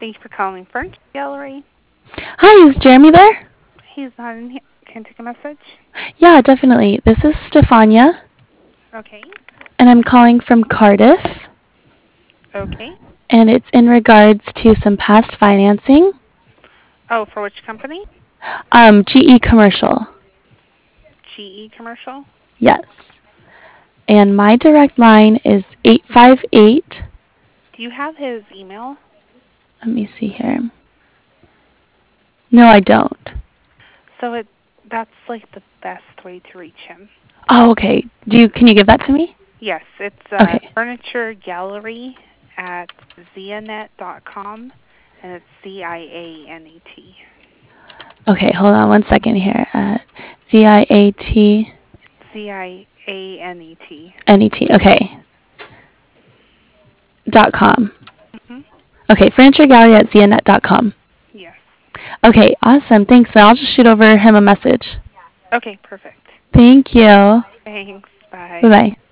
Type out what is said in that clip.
Thank you for calling Furniture Gallery. Hi, is Jeremy there? He's not in here. Can I take a message? Yeah, definitely. This is Stefania, Okay. and I'm calling from Cardiff, Okay. and it's in regards to some past financing. Oh, for which company? GE Commercial. GE Commercial? Yes. And my direct line is 858. Do you have his email? Let me see here. No, I don't. So that's like the best way to reach him. Oh, okay. Can you give that to me? Yes, it's Okay. Furniture Gallery at zianet.com, and it's CIANET. Okay, hold on one second here. ZIATNET. CIANET. Okay. .com. Mm-hmm. Okay, furniture gallery at zianet.com. Yes. Okay, awesome. Thanks. I'll just shoot over him a message. Okay, perfect. Thank you. Thanks. Bye Bye. bye.